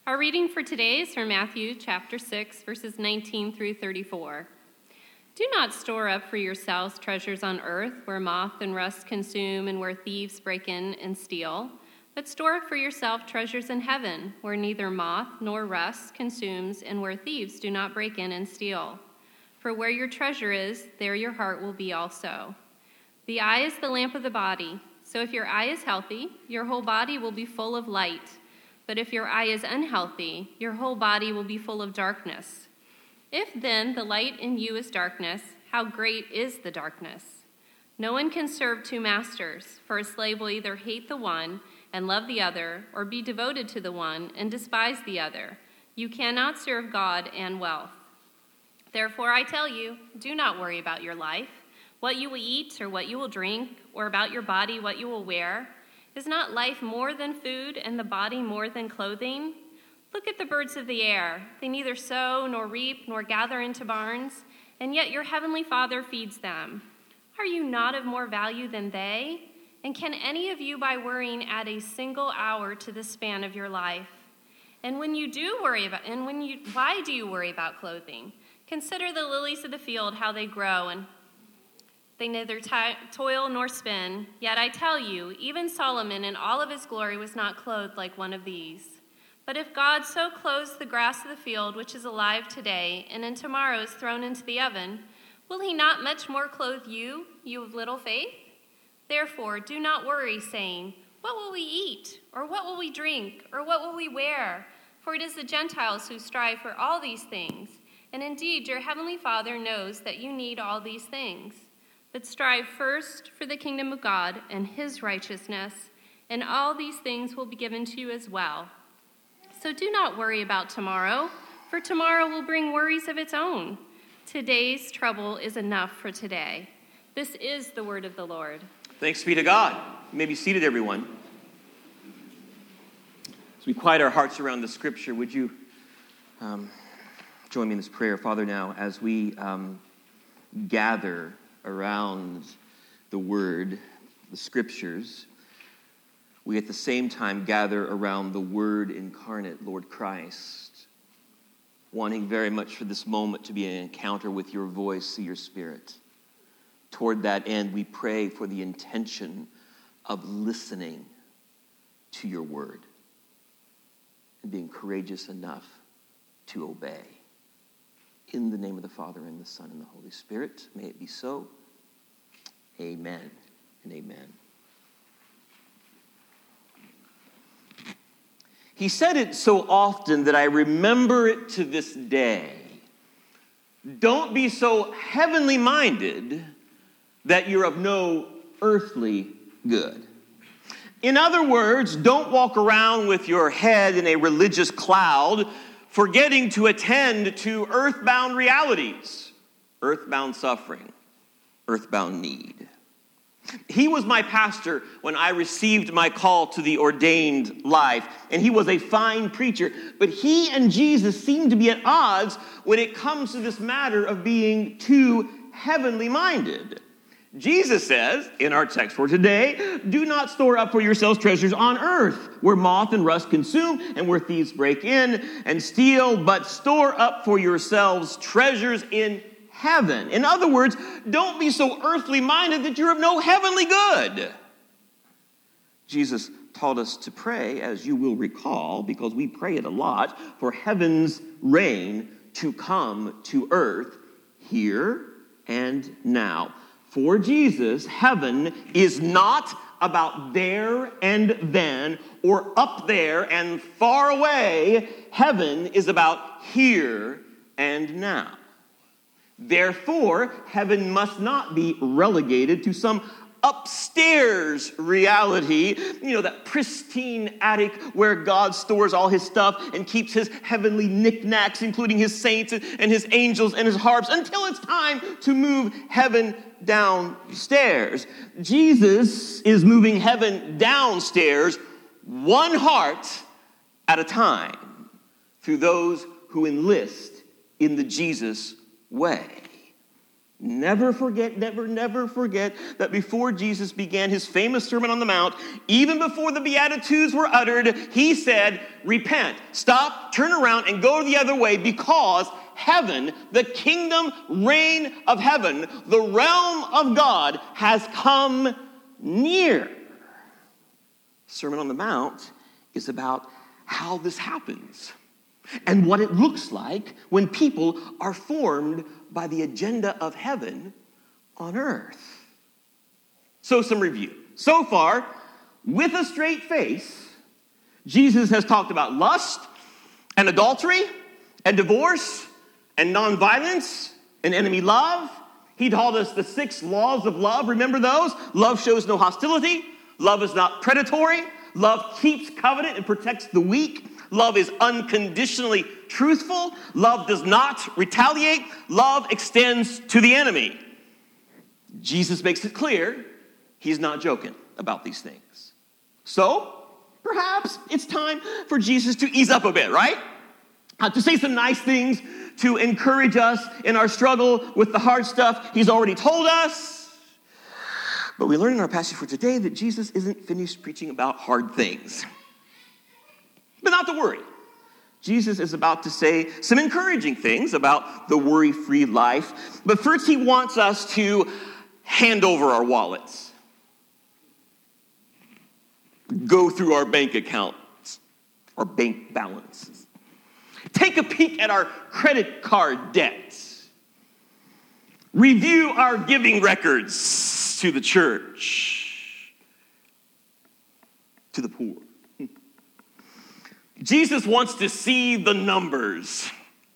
Our reading for today is from Matthew chapter 6, verses 19 through 34. Do not store up for yourselves treasures on earth where moth and rust consume and where thieves break in and steal, but store up for yourself treasures in heaven where neither moth nor rust consumes and where thieves do not break in and steal. For where your treasure is, there your heart will be also. The eye is the lamp of the body, so if your eye is healthy, your whole body will be full of light. But if your eye is unhealthy, your whole body will be full of darkness. If then the light in you is darkness, how great is the darkness? No one can serve two masters, for a slave will either hate the one and love the other, or be devoted to the one and despise the other. You cannot serve God and wealth. Therefore I tell you, do not worry about your life, what you will eat or what you will drink, or about your body, what you will wear. Is not life more than food, and the body more than clothing? Look at the birds of the air. They neither sow nor reap nor gather into barns, and yet your heavenly Father feeds them. Are you not of more value than they? And can any of you by worrying add a single hour to the span of your life? And when you do worry about, why do you worry about clothing? Consider the lilies of the field, how they grow, and they neither toil nor spin. Yet I tell you, even Solomon in all of his glory was not clothed like one of these. But if God so clothes the grass of the field, which is alive today, and in tomorrow is thrown into the oven, will he not much more clothe you, you of little faith? Therefore, do not worry, saying, what will we eat? Or what will we drink? Or what will we wear? For it is the Gentiles who strive for all these things. And indeed, your heavenly Father knows that you need all these things. But strive first for the kingdom of God and his righteousness, and all these things will be given to you as well. So do not worry about tomorrow, for tomorrow will bring worries of its own. Today's trouble is enough for today. This is the word of the Lord. Thanks be to God. You may be seated, everyone. As we quiet our hearts around the scripture, would you join me in this prayer? Father, now, as we gather around the word, the scriptures, we at the same time gather around the word incarnate, Lord Christ, wanting very much for this moment to be an encounter with your voice, your spirit. Toward that end, we pray for the intention of listening to your word and being courageous enough to obey. In the name of the Father, and the Son, and the Holy Spirit, may it be so. Amen and amen. He said it so often that I remember it to this day. Don't be so heavenly minded that you're of no earthly good. In other words, don't walk around with your head in a religious cloud, forgetting to attend to earthbound realities, earthbound suffering, earthbound need. He was my pastor when I received my call to the ordained life, and he was a fine preacher, but he and Jesus seem to be at odds when it comes to this matter of being too heavenly minded. Jesus says, in our text for today, do not store up for yourselves treasures on earth, where moth and rust consume and where thieves break in and steal, but store up for yourselves treasures in heaven. In other words, don't be so earthly minded that you're of no heavenly good. Jesus taught us to pray, as you will recall, because we pray it a lot, for heaven's reign to come to earth here and now. For Jesus, heaven is not about there and then, or up there and far away. Heaven is about here and now. Therefore, heaven must not be relegated to some upstairs reality, that pristine attic where God stores all his stuff and keeps his heavenly knickknacks, including his saints and his angels and his harps, until it's time to move heaven downstairs. Jesus is moving heaven downstairs, one heart at a time, through those who enlist in the Jesus way. Never forget that before Jesus began his famous Sermon on the Mount, even before the Beatitudes were uttered, he said, repent, stop, turn around, and go the other way, because heaven, the kingdom reign of heaven, the realm of God has come near. Sermon on the Mount is about how this happens and what it looks like when people are formed by the agenda of heaven on earth. So some review. So far, with a straight face, Jesus has talked about lust and adultery and divorce and nonviolence and enemy love. He taught us the 6 laws of love. Remember those? Love shows no hostility. Love is not predatory. Love keeps covenant and protects the weak. Love is unconditionally truthful. Love does not retaliate. Love extends to the enemy. Jesus makes it clear he's not joking about these things. So, perhaps it's time for Jesus to ease up a bit, right? To say some nice things to encourage us in our struggle with the hard stuff he's already told us. But we learn in our passage for today that Jesus isn't finished preaching about hard things. But not to worry. Jesus is about to say some encouraging things about the worry-free life. But first he wants us to hand over our wallets. Go through our bank accounts, our bank balances. Take a peek at our credit card debts. Review our giving records to the church, to the poor. Jesus wants to see the numbers.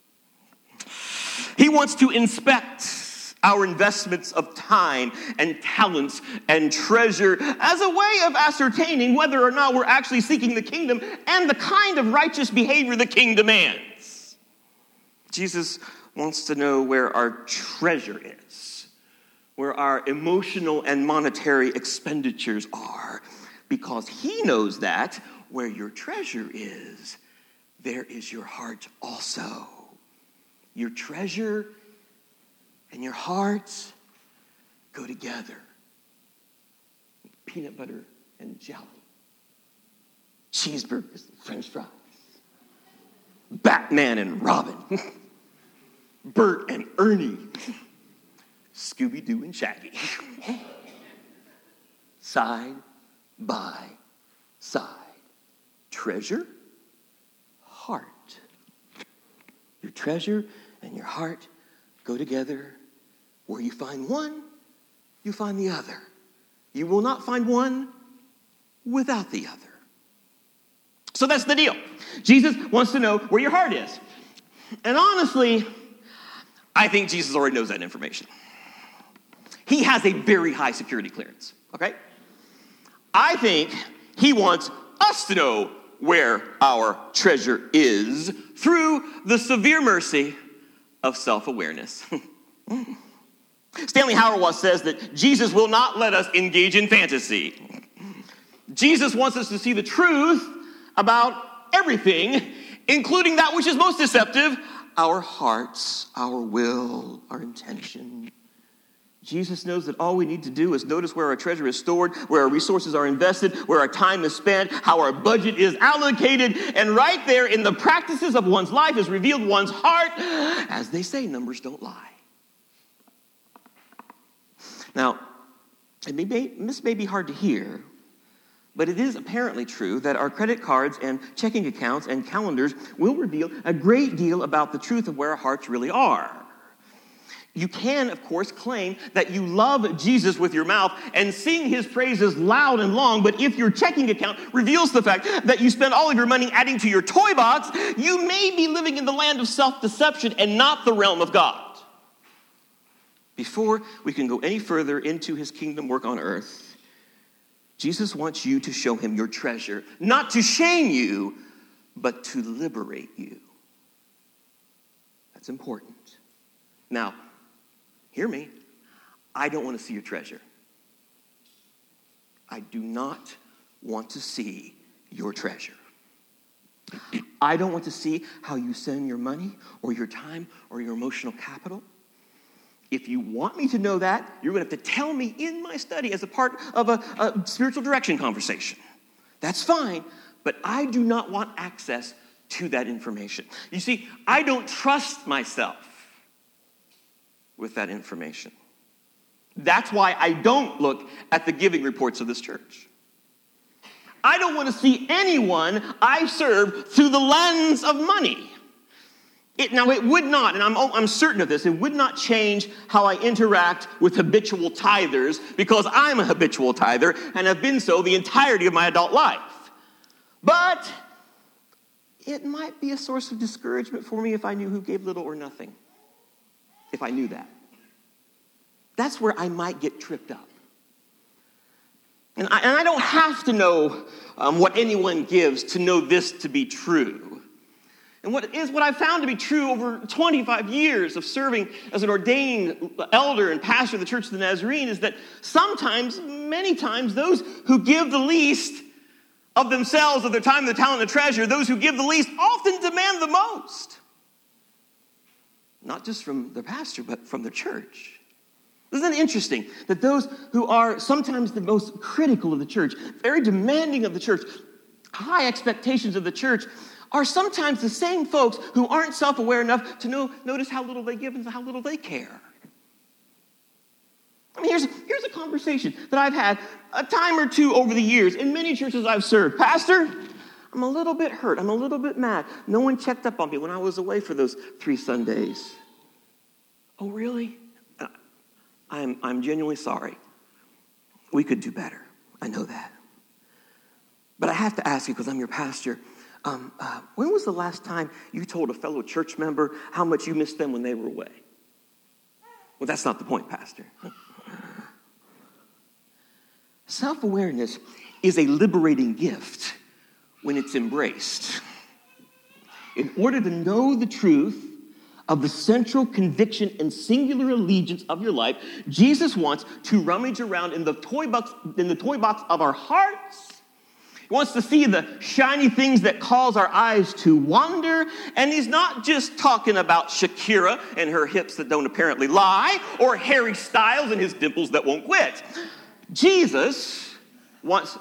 He wants to inspect our investments of time and talents and treasure as a way of ascertaining whether or not we're actually seeking the kingdom and the kind of righteous behavior the king demands. Jesus wants to know where our treasure is, where our emotional and monetary expenditures are, because he knows that where your treasure is, there is your heart also. Your treasure and your heart go together. Peanut butter and jelly. Cheeseburgers and French fries. Batman and Robin. Bert and Ernie. Scooby-Doo and Shaggy. Side by side. Treasure, heart. Your treasure and your heart go together. Where you find one, you find the other. You will not find one without the other. So that's the deal. Jesus wants to know where your heart is. And honestly, I think Jesus already knows that information. He has a very high security clearance, okay? I think he wants us to know where our treasure is through the severe mercy of self-awareness. Stanley Hauerwas says that Jesus will not let us engage in fantasy. Jesus wants us to see the truth about everything, including that which is most deceptive, our hearts, our will, our intention. Jesus knows that all we need to do is notice where our treasure is stored, where our resources are invested, where our time is spent, how our budget is allocated, and right there in the practices of one's life is revealed one's heart. As they say, numbers don't lie. Now, this may be hard to hear, but it is apparently true that our credit cards and checking accounts and calendars will reveal a great deal about the truth of where our hearts really are. You can, of course, claim that you love Jesus with your mouth and sing his praises loud and long, but if your checking account reveals the fact that you spend all of your money adding to your toy box, you may be living in the land of self-deception and not the realm of God. Before we can go any further into his kingdom work on earth, Jesus wants you to show him your treasure, not to shame you, but to liberate you. That's important. Now, hear me. I don't want to see your treasure. I do not want to see your treasure. I don't want to see how you spend your money or your time or your emotional capital. If you want me to know that, you're going to have to tell me in my study as a part of a spiritual direction conversation. That's fine, but I do not want access to that information. You see, I don't trust myself with that information. That's why I don't look at the giving reports of this church. I don't want to see anyone I serve through the lens of money. Now, it would not, and I'm certain of this, it would not change how I interact with habitual tithers because I'm a habitual tither and have been so the entirety of my adult life. But it might be a source of discouragement for me if I knew who gave little or nothing. If I knew that. That's where I might get tripped up. And I don't have to know what anyone gives to know this to be true. And what I've found to be true over 25 years of serving as an ordained elder and pastor of the Church of the Nazarene is that sometimes, many times, those who give the least of themselves, of their time, their talent, and treasure, those who give the least often demand the most. Not just from the pastor, but from the church. Isn't it interesting that those who are sometimes the most critical of the church, very demanding of the church, high expectations of the church, are sometimes the same folks who aren't self-aware enough to notice how little they give and how little they care. I mean, here's a conversation that I've had a time or two over the years in many churches I've served. Pastor, I'm a little bit hurt. I'm a little bit mad. No one checked up on me when I was away for those 3 Sundays. Oh, really? I'm genuinely sorry. We could do better. I know that. But I have to ask you, because I'm your pastor, when was the last time you told a fellow church member how much you missed them when they were away? Well, that's not the point, Pastor. Self-awareness is a liberating gift when it's embraced. In order to know the truth of the central conviction and singular allegiance of your life, Jesus wants to rummage around in the toy box of our hearts. He wants to see the shiny things that cause our eyes to wander. And he's not just talking about Shakira and her hips that don't apparently lie, or Harry Styles and his dimples that won't quit. Jesus wants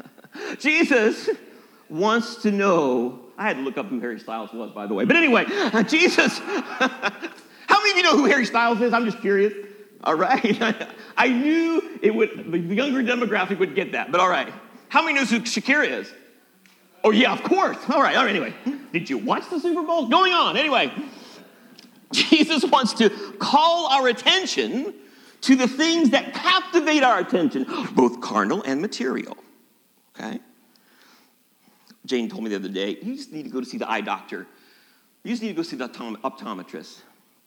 to know. I had to look up who Harry Styles was, by the way. But anyway, Jesus, how many of you know who Harry Styles is? I'm just curious. All right. I knew the younger demographic would get that, but all right. How many knows who Shakira is? Oh, yeah, of course. All right, anyway. Did you watch the Super Bowl? Going on. Anyway, Jesus wants to call our attention to the things that captivate our attention, both carnal and material. Okay? Jane told me the other day, you just need to go to see the eye doctor. You just need to go see the optometrist.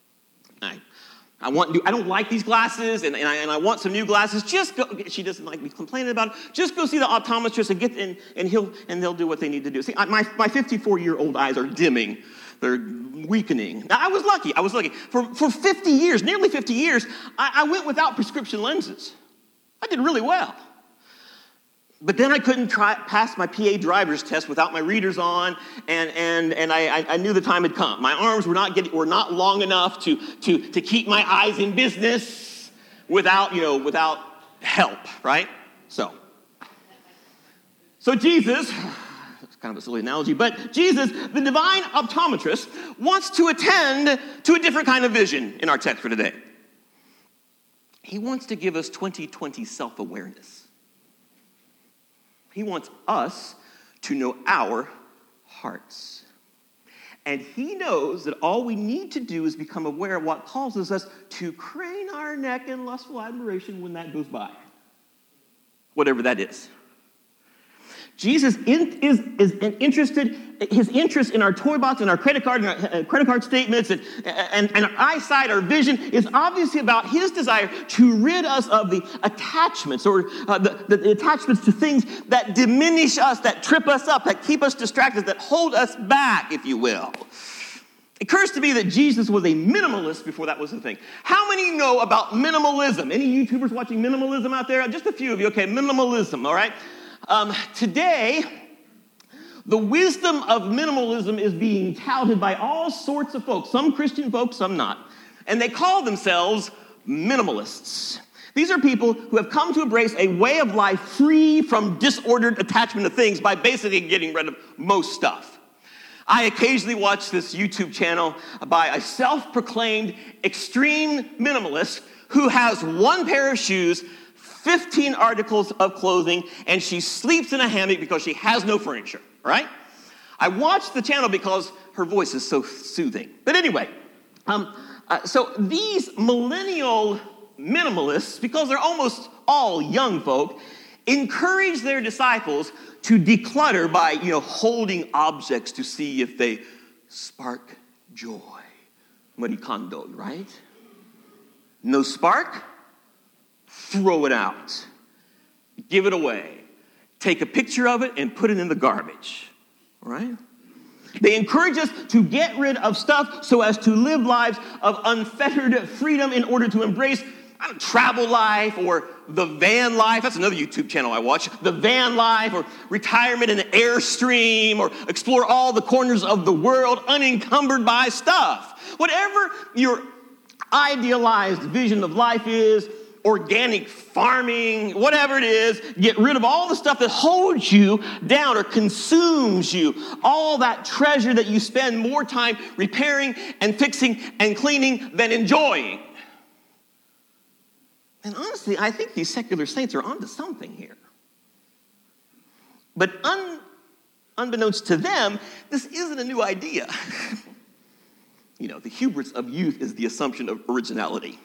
I don't like these glasses, and I want some new glasses. Just go. She doesn't like me complaining about it. Just go see the optometrist and they'll do what they need to do. See, my 54-year-old eyes are dimming. They're weakening. Now, I was lucky. For 50 years, nearly 50 years, I went without prescription lenses. I did really well. But then I couldn't pass my PA driver's test without my readers on, and I knew the time had come. My arms were not long enough to keep my eyes in business without help, right? So Jesus, it's kind of a silly analogy, but Jesus, the divine optometrist, wants to attend to a different kind of vision in our text for today. He wants to give us 20/20 self-awareness. He wants us to know our hearts. And he knows that all we need to do is become aware of what causes us to crane our neck in lustful admiration when that goes by. Whatever that is. Jesus is interested, his interest in our toy box and our credit card statements and our eyesight, our vision, is obviously about his desire to rid us of the attachments or the attachments to things that diminish us, that trip us up, that keep us distracted, that hold us back, if you will. It occurs to me that Jesus was a minimalist before that was a thing. How many know about minimalism? Any YouTubers watching minimalism out there? Just a few of you. Okay, minimalism, all right? Today, the wisdom of minimalism is being touted by all sorts of folks, some Christian folks, some not. And they call themselves minimalists. These are people who have come to embrace a way of life free from disordered attachment to things by basically getting rid of most stuff. I occasionally watch this YouTube channel by a self-proclaimed extreme minimalist who has one pair of shoes, 15 articles of clothing, and she sleeps in a hammock because she has no furniture, right? I watch the channel because her voice is so soothing. But anyway, so these millennial minimalists, because they're almost all young folk, encourage their disciples to declutter by, holding objects to see if they spark joy. Marikondo, right? No spark? Throw it out. Give it away. Take a picture of it and put it in the garbage, right? They encourage us to get rid of stuff so as to live lives of unfettered freedom in order to embrace travel life or the van life. That's another YouTube channel I watch. The van life or retirement in an Airstream or explore all the corners of the world unencumbered by stuff. Whatever your idealized vision of life is, organic farming, whatever it is, get rid of all the stuff that holds you down or consumes you. All that treasure that you spend more time repairing and fixing and cleaning than enjoying. And honestly, I think these secular saints are onto something here. But unbeknownst to them, this isn't a new idea. The hubris of youth is the assumption of originality.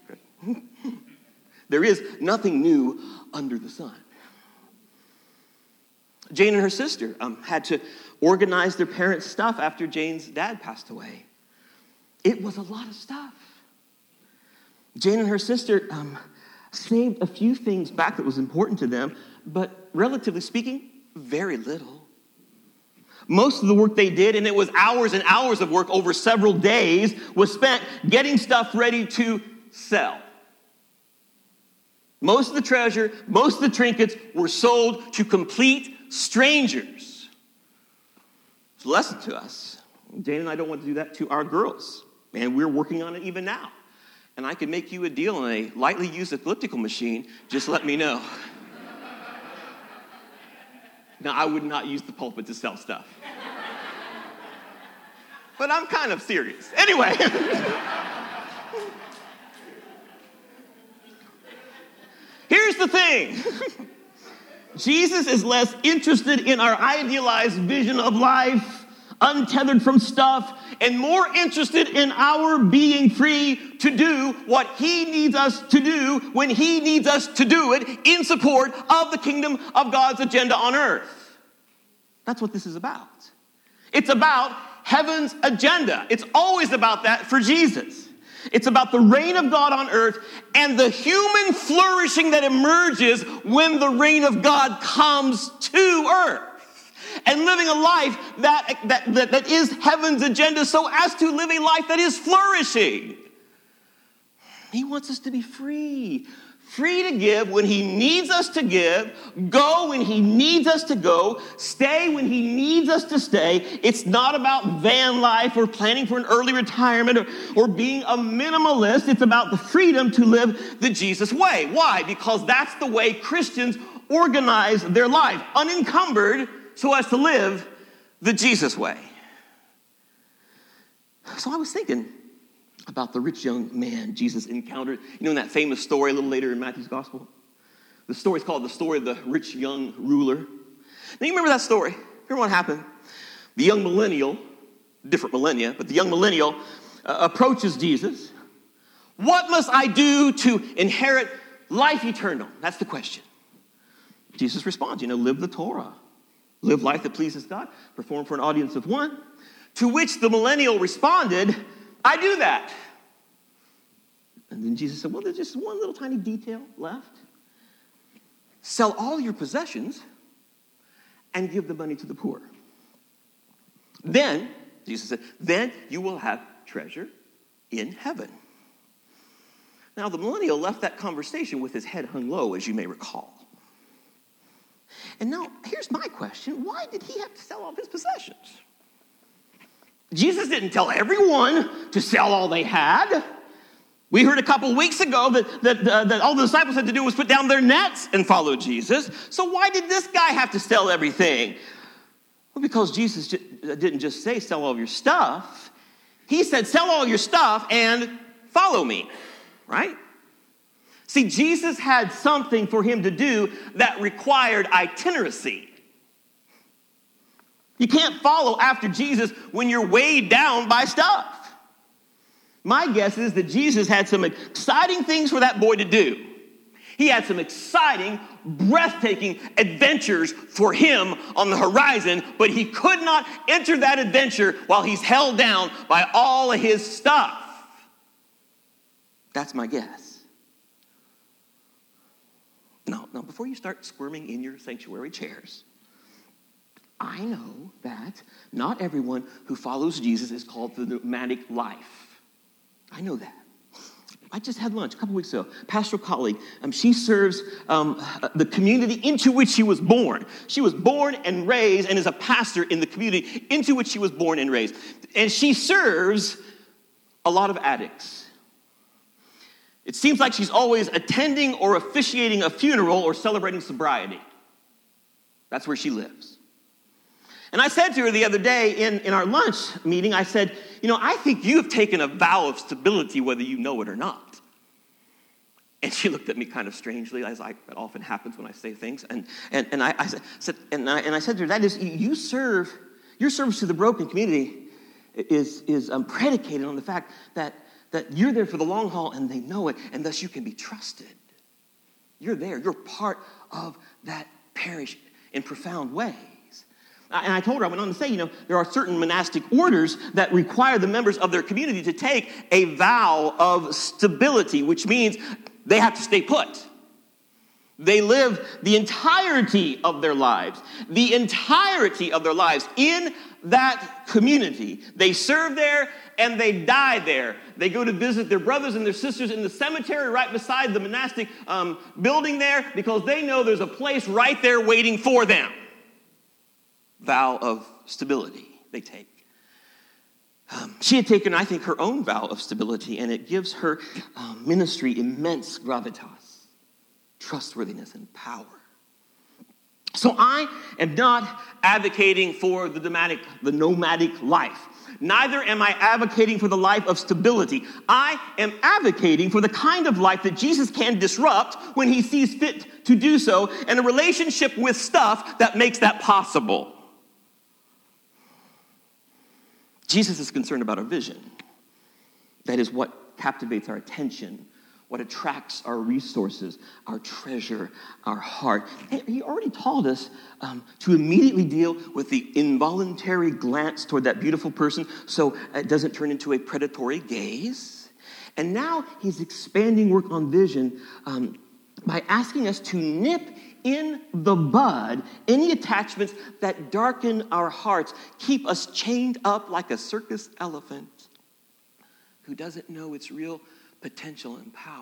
There is nothing new under the sun. Jane and her sister had to organize their parents' stuff after Jane's dad passed away. It was a lot of stuff. Jane and her sister saved a few things back that was important to them, but relatively speaking, very little. Most of the work they did, and it was hours and hours of work over several days, was spent getting stuff ready to sell. Most of the treasure, most of the trinkets were sold to complete strangers. It's a lesson to us. Jane and I don't want to do that to our girls, and we're working on it even now. And I can make you a deal on a lightly used elliptical machine. Just let me know. Now, I would not use the pulpit to sell stuff. But I'm kind of serious. Anyway. Here's the thing. Jesus is less interested in our idealized vision of life, untethered from stuff, and more interested in our being free to do what he needs us to do when he needs us to do it in support of the kingdom of God's agenda on earth. That's what this is about. It's about heaven's agenda. It's always about that for Jesus. It's about the reign of God on earth and the human flourishing that emerges when the reign of God comes to earth. And living a life that is heaven's agenda so as to live a life that is flourishing. He wants us to be free. Free to give when he needs us to give, go when he needs us to go, stay when he needs us to stay. It's not about van life or planning for an early retirement or being a minimalist. It's about the freedom to live the Jesus way. Why? Because that's the way Christians organize their life, unencumbered, so as to live the Jesus way. So I was thinking about the rich young man Jesus encountered. In that famous story a little later in Matthew's gospel? The story is called the story of the rich young ruler. Now you remember that story? Remember what happened? The young millennial, different millennia, but the young millennial approaches Jesus. What must I do to inherit life eternal? That's the question. Jesus responds, live the Torah. Live life that pleases God. Perform for an audience of one. To which the millennial responded, I do that. And then Jesus said, well, there's just one little tiny detail left. Sell all your possessions and give the money to the poor. Then, Jesus said, then you will have treasure in heaven. Now, the millennial left that conversation with his head hung low, as you may recall. And now, here's my question. Why did he have to sell all of his possessions? Jesus didn't tell everyone to sell all they had. We heard a couple weeks ago that all the disciples had to do was put down their nets and follow Jesus. So why did this guy have to sell everything? Well, because Jesus didn't just say, sell all of your stuff. He said, sell all your stuff and follow me, right? See, Jesus had something for him to do that required itineracy. You can't follow after Jesus when you're weighed down by stuff. My guess is that Jesus had some exciting things for that boy to do. He had some exciting, breathtaking adventures for him on the horizon, but he could not enter that adventure while he's held down by all of his stuff. That's my guess. Now, before you start squirming in your sanctuary chairs, I know that not everyone who follows Jesus is called to the nomadic life. I know that. I just had lunch a couple weeks ago. Pastoral colleague, she serves the community into which she was born. She was born and raised and is a pastor in the community into which she was born and raised. And she serves a lot of addicts. It seems like she's always attending or officiating a funeral or celebrating sobriety. That's where she lives. And I said to her the other day in our lunch meeting, I said, I think you have taken a vow of stability whether you know it or not. And she looked at me kind of strangely, as that often happens when I say things. And I said to her, that is, your service to the broken community is predicated on the fact that you're there for the long haul and they know it, and thus you can be trusted. You're there. You're part of that parish in profound ways. And I told her, I went on to say, there are certain monastic orders that require the members of their community to take a vow of stability, which means they have to stay put. They live the entirety of their lives in that community. They serve there and they die there. They go to visit their brothers and their sisters in the cemetery right beside the monastic building there because they know there's a place right there waiting for them. Vow of stability they take. She had taken, I think, her own vow of stability, and it gives her ministry immense gravitas, trustworthiness, and power. So I am not advocating for the nomadic life. Neither am I advocating for the life of stability. I am advocating for the kind of life that Jesus can disrupt when he sees fit to do so, and a relationship with stuff that makes that possible. Jesus is concerned about our vision. That is what captivates our attention, what attracts our resources, our treasure, our heart. And he already taught us to immediately deal with the involuntary glance toward that beautiful person so it doesn't turn into a predatory gaze. And now he's expanding work on vision by asking us to nip in the bud any attachments that darken our hearts, keep us chained up like a circus elephant who doesn't know its real potential and power.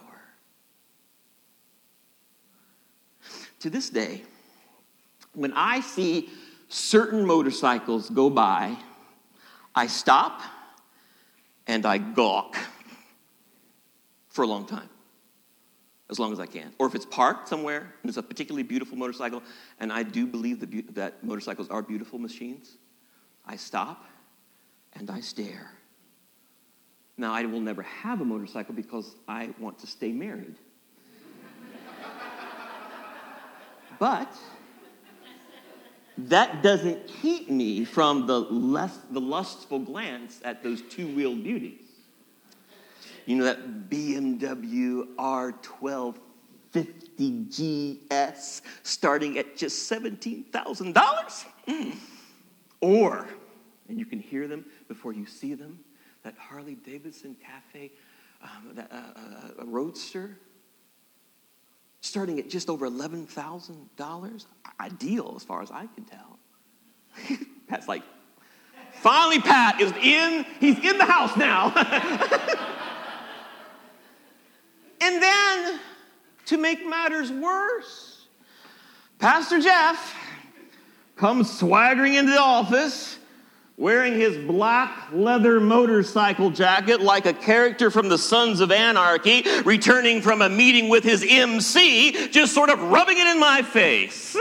To this day, when I see certain motorcycles go by, I stop and I gawk for a long time. As long as I can. Or if it's parked somewhere and it's a particularly beautiful motorcycle, and I do believe that motorcycles are beautiful machines, I stop and I stare. Now, I will never have a motorcycle because I want to stay married. But that doesn't keep me from the lustful glance at those two-wheeled beauties. That BMW R1250 GS starting at just $17,000? Or, and you can hear them before you see them, that Harley Davidson Cafe, a Roadster, starting at just over $11,000? Ideal as far as I can tell. Pat's like, finally Pat he's in the house now. And then, to make matters worse, Pastor Jeff comes swaggering into the office wearing his black leather motorcycle jacket like a character from the Sons of Anarchy, returning from a meeting with his MC, just sort of rubbing it in my face.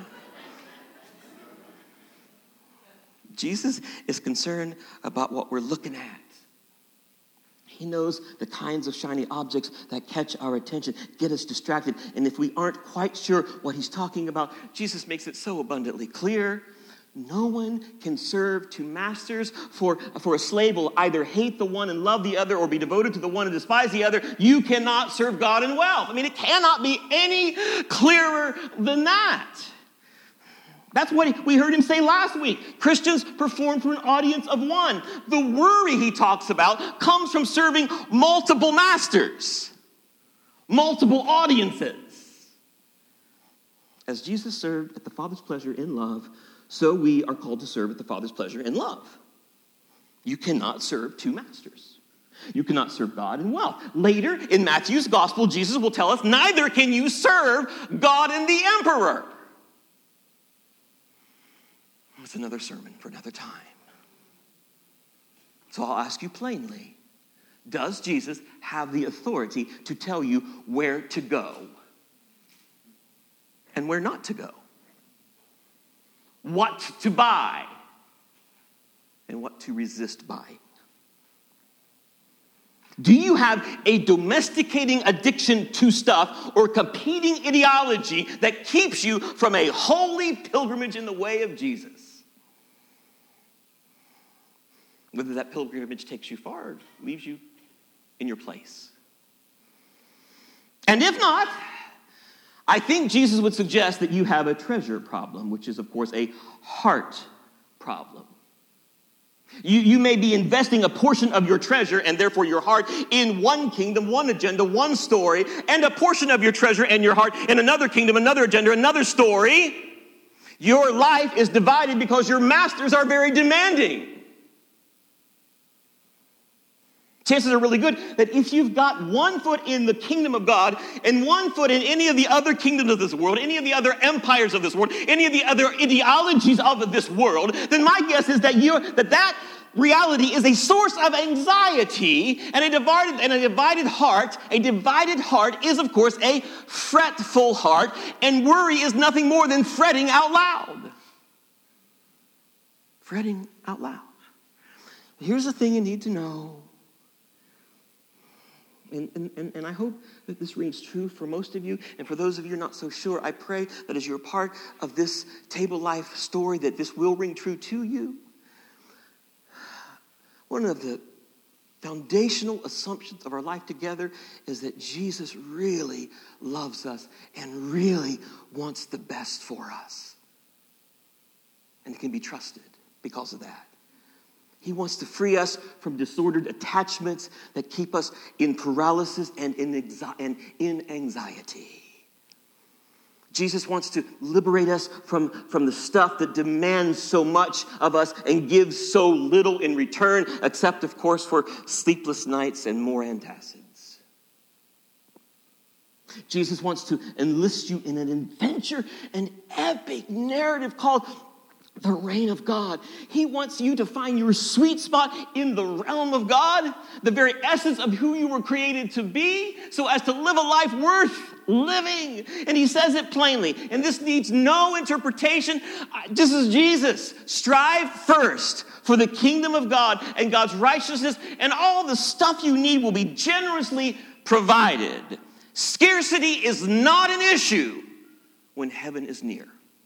Jesus is concerned about what we're looking at. He knows the kinds of shiny objects that catch our attention, get us distracted. And if we aren't quite sure what he's talking about, Jesus makes it so abundantly clear. No one can serve two masters, for a slave will either hate the one and love the other, or be devoted to the one and despise the other. You cannot serve God and wealth. I mean, it cannot be any clearer than that. That's what we heard him say last week. Christians perform for an audience of one. The worry he talks about comes from serving multiple masters, multiple audiences. As Jesus served at the Father's pleasure in love, so we are called to serve at the Father's pleasure in love. You cannot serve two masters. You cannot serve God and wealth. Later in Matthew's gospel, Jesus will tell us, neither can you serve God and the emperor. It's another sermon for another time. So I'll ask you plainly, does Jesus have the authority to tell you where to go and where not to go? What to buy and what to resist buying? Do you have a domesticating addiction to stuff or competing ideology that keeps you from a holy pilgrimage in the way of Jesus? Whether that pilgrimage takes you far or leaves you in your place. And if not, I think Jesus would suggest that you have a treasure problem, which is, of course, a heart problem. You may be investing a portion of your treasure and therefore your heart in one kingdom, one agenda, one story, and a portion of your treasure and your heart in another kingdom, another agenda, another story. Your life is divided because your masters are very demanding. Chances are really good that if you've got one foot in the kingdom of God and one foot in any of the other kingdoms of this world, any of the other empires of this world, any of the other ideologies of this world, then my guess is that that reality is a source of anxiety, and a divided heart. A divided heart is, of course, a fretful heart, and worry is nothing more than fretting out loud. Fretting out loud. Here's the thing you need to know. And I hope that this rings true for most of you. And for those of you not so sure, I pray that as you're part of this table life story, that this will ring true to you. One of the foundational assumptions of our life together is that Jesus really loves us and really wants the best for us. And he can be trusted because of that. He wants to free us from disordered attachments that keep us in paralysis and in anxiety. Jesus wants to liberate us from the stuff that demands so much of us and gives so little in return, except, of course, for sleepless nights and more antacids. Jesus wants to enlist you in an adventure, an epic narrative called the reign of God. He wants you to find your sweet spot in the realm of God, the very essence of who you were created to be, so as to live a life worth living. And he says it plainly, and this needs no interpretation. This is Jesus. Strive first for the kingdom of God and God's righteousness, and all the stuff you need will be generously provided. Scarcity is not an issue when heaven is near.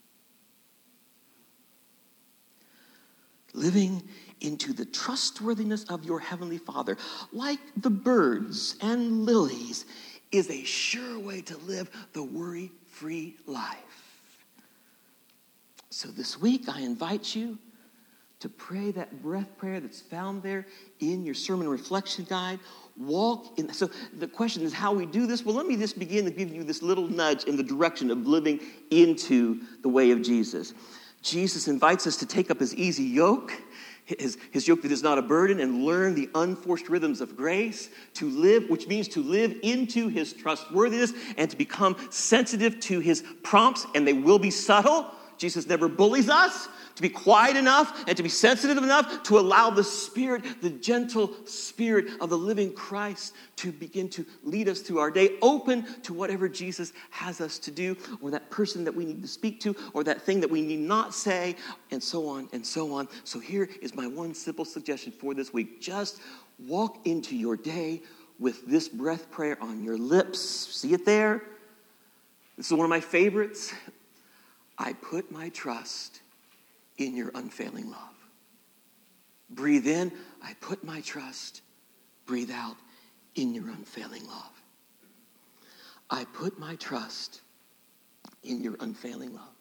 Living into the trustworthiness of your heavenly Father, like the birds and lilies, is a sure way to live the worry-free life. So this week, I invite you to pray that breath prayer that's found there in your sermon reflection guide. Walk in. So the question is how we do this. Well, let me just begin to give you this little nudge in the direction of living into the way of Jesus. Jesus invites us to take up his easy yoke, his yoke that is not a burden, and learn the unforced rhythms of grace, to live, which means to live into his trustworthiness and to become sensitive to his prompts, and they will be subtle. Jesus never bullies us, to be quiet enough and to be sensitive enough to allow the Spirit, the gentle Spirit of the living Christ, to begin to lead us through our day, open to whatever Jesus has us to do, or that person that we need to speak to, or that thing that we need not say, and so on and so on. So here is my one simple suggestion for this week. Just walk into your day with this breath prayer on your lips. See it there? This is one of my favorites. I put my trust in your unfailing love. Breathe in, I put my trust. Breathe out, in your unfailing love. I put my trust in your unfailing love.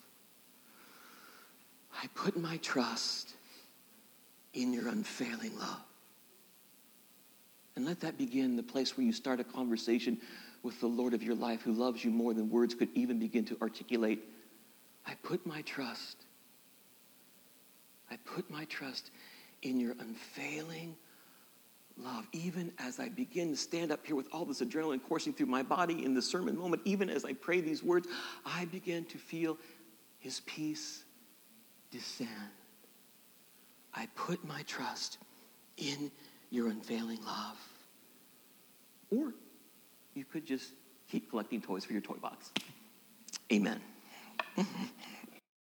I put my trust in your unfailing love. And let that begin the place where you start a conversation with the Lord of your life, who loves you more than words could even begin to articulate. I put my trust in your unfailing love. Even as I begin to stand up here with all this adrenaline coursing through my body in the sermon moment, even as I pray these words, I begin to feel his peace descend. I put my trust in your unfailing love. Or you could just keep collecting toys for your toy box. Amen.